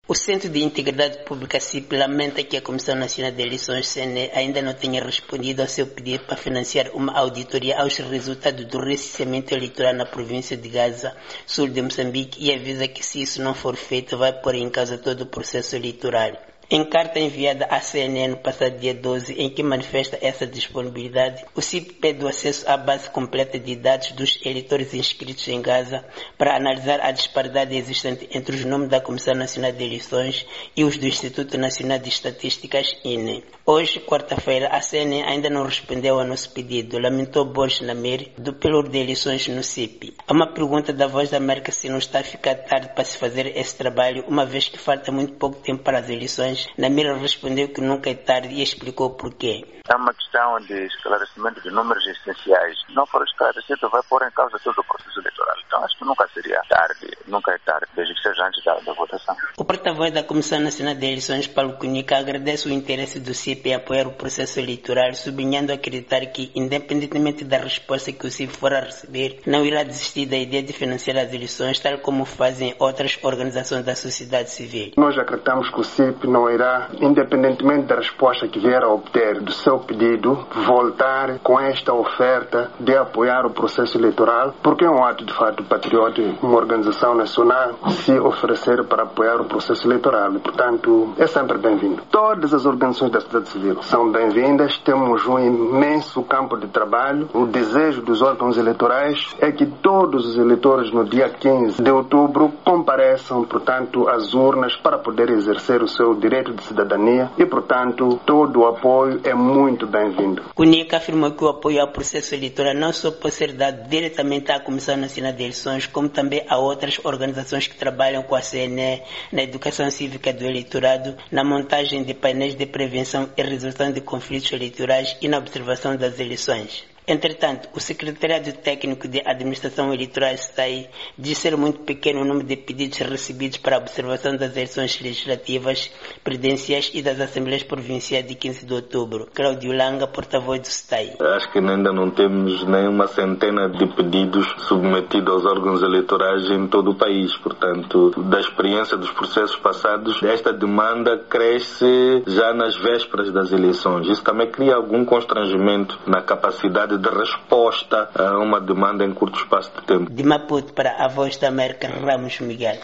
O Centro de Integridade Pública CIP lamenta que a Comissão Nacional de Eleições CNE ainda não tenha respondido ao seu pedido para financiar uma auditoria aos resultados do recenseamento eleitoral na província de Gaza, sul de Moçambique, e avisa que se isso não for feito vai pôr em causa todo o processo eleitoral. Em carta enviada à CNE no passado dia 12, em que manifesta essa disponibilidade, o CIP pede o acesso à base completa de dados dos eleitores inscritos em Gaza para analisar a disparidade existente entre os nomes da Comissão Nacional de Eleições e os do Instituto Nacional de Estatísticas, INE. Hoje, quarta-feira, a CNE ainda não respondeu ao nosso pedido, lamentou Borges Namir, do Pelour de Eleições no CIP. A uma pergunta da Voz da América se não está a ficar tarde para se fazer esse trabalho, uma vez que falta muito pouco tempo para as eleições, Namir respondeu que nunca é tarde e explicou porquê. É uma questão de esclarecimento de números essenciais. Não for esclarecido, vai pôr em causa todo o processo eleitoral. Então, acho que nunca seria tarde, nunca é tarde, desde que seja antes da votação. O porta-voz da Comissão Nacional de Eleições, Paulo Cunica, agradece o interesse do CIP em apoiar o processo eleitoral, sublinhando acreditar que, independentemente da resposta que o CIP for a receber, não irá desistir da ideia de financiar as eleições, tal como fazem outras organizações da sociedade civil. Nós acreditamos que o CIP não irá, independentemente da resposta que vier a obter do seu pedido, voltar com esta oferta de apoiar o processo eleitoral, porque é um ato de fato patriótico, uma organização nacional se oferecer para apoiar o processo eleitoral e, portanto, é sempre bem-vindo. Todas as organizações da sociedade civil são bem-vindas, temos um imenso campo de trabalho. O desejo dos órgãos eleitorais é que todos os eleitores no dia 15 de outubro compareçam, portanto, às urnas para poder exercer o seu direito de cidadania e, portanto, todo o apoio é muito bem-vindo. Cunica afirmou que o apoio ao processo eleitoral não só pode ser dado diretamente à Comissão Nacional de Eleições, como também a outras organizações que trabalham com a CNE na educação cívica do eleitorado, na montagem de painéis de prevenção e resolução de conflitos eleitorais e na observação das eleições. Entretanto, o Secretariado Técnico de Administração Eleitoral STAI diz ser muito pequeno o número de pedidos recebidos para a observação das eleições legislativas, presidenciais e das Assembleias Provinciais de 15 de outubro. Cláudio Langa, porta-voz do STAI. Acho que ainda não temos nem uma centena de pedidos submetidos aos órgãos eleitorais em todo o país. Portanto, da experiência dos processos passados, esta demanda cresce já nas vésperas das eleições. Isso também cria algum constrangimento na capacidade de resposta a uma demanda em curto espaço de tempo. De Maputo para a Voz da América, Ramos Miguel.